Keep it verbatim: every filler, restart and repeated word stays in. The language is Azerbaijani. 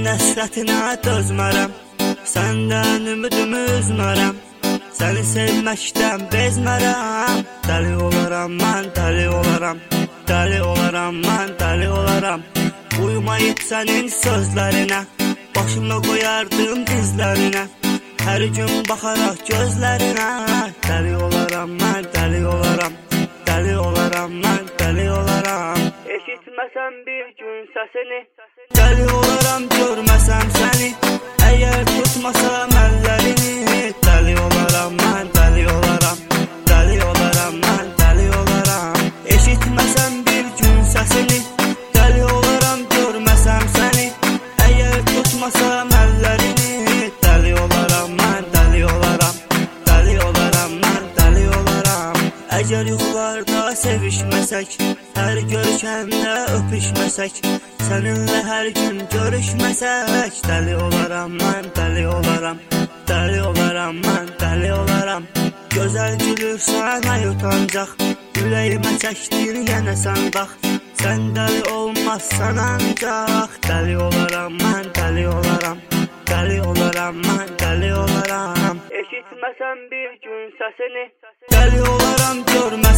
həsrətinə dözmərəm, səndən ümidimi üzmərəm. Səni sevməkdən bezmərəm, dəli olaram mən, dəli olaram. Dəli olaram mən, dəli olaram. Uymayıb sənin sözlərinə, başımı qoyardım dizlərinə. Hər gün baxaraq gözlərinə, dəli olaram mən, dəli olaram. Dəli olaram mən, dəli olaram. Eşitməsəm bir gün səsini, dəli olaram görməsəm səni. Əgər tutmasam əllərini, dəli olaram mən, dəli olaram. Dəli olaram mən, dəli olaram. Eşitməsəm bir gün səsini, dəli olaram görməsəm səni. Əgər tutmasam əllərini, dəli olaram mən, dəli olaram. Dəli olaram mən, dəli olaram. Əgər yuxularda sevişməsək, hər görüşəndə öpüşməsək, səninlə hər gün görüşməsək, dəli olaram mən, dəli olaram. Dəli olaram mən, dəli olaram. Gözəl gülürsən ay utancaq, ürəyimə çəkdir yenə sən bax. Sən dəli olmazsan ancaq, dəli olaram mən, dəli olaram. Dəli olaram mən, dəli olaram. Eşitməsəm bir gün səsini, dəli olaram görmə.